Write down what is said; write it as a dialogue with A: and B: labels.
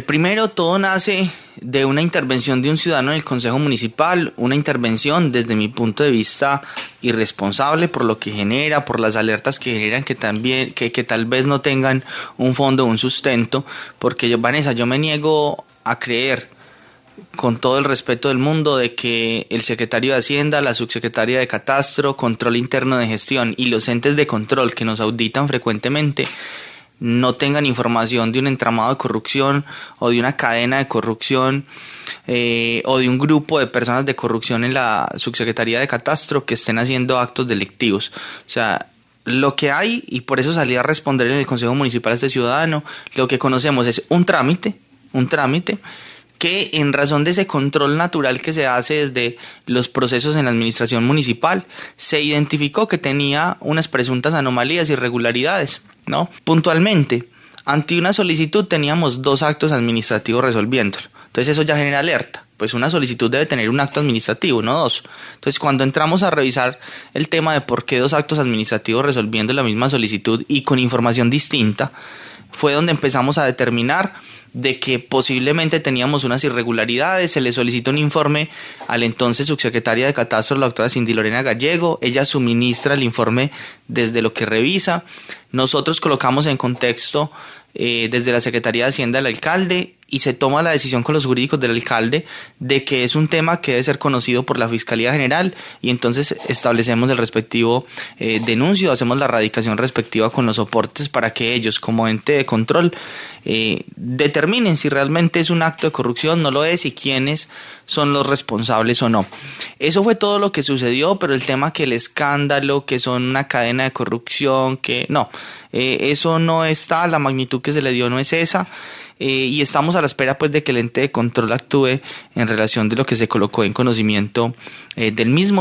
A: Primero, todo nace de una intervención de un ciudadano en el Consejo Municipal, una intervención desde mi punto de vista irresponsable por lo que genera, por las alertas que generan que tal vez no tengan un fondo o un sustento, porque Vanessa, yo me niego a creer, con todo el respeto del mundo, de que el secretario de Hacienda, la subsecretaria de Catastro, Control Interno de Gestión y los entes de control que nos auditan frecuentemente no tengan información de un entramado de corrupción o de una cadena de corrupción o de un grupo de personas de corrupción en la subsecretaría de Catastro que estén haciendo actos delictivos. O sea, lo que hay, y por eso salí a responder en el Consejo Municipal a este ciudadano, lo que conocemos es un trámite que en razón de ese control natural que se hace desde los procesos en la administración municipal, se identificó que tenía unas presuntas anomalías y irregularidades, ¿no? Puntualmente, ante una solicitud teníamos 2 actos administrativos resolviéndolo. Entonces eso ya genera alerta. Pues una solicitud debe tener un acto administrativo, no 2. Entonces cuando entramos a revisar el tema de por qué 2 actos administrativos resolviendo la misma solicitud y con información distinta, fue donde empezamos a determinar de que posiblemente teníamos unas irregularidades. Se le solicitó un informe a la entonces subsecretaria de Catastro, la doctora Cindy Lorena Gallego. Ella suministra el informe desde lo que revisa. Nosotros colocamos en contexto desde la Secretaría de Hacienda del alcalde y se toma la decisión con los jurídicos del alcalde de que es un tema que debe ser conocido por la Fiscalía General, y entonces establecemos el respectivo denuncio, hacemos la radicación respectiva con los soportes para que ellos, como ente de control, determinen si realmente es un acto de corrupción, no lo es, y quiénes son los responsables o no. Eso fue todo lo que sucedió, pero el tema que el escándalo, que son una cadena de corrupción, que no, eso no está, la magnitud que se le dio no es esa. Y estamos a la espera pues de que el ente de control actúe en relación de lo que se colocó en conocimiento del mismo.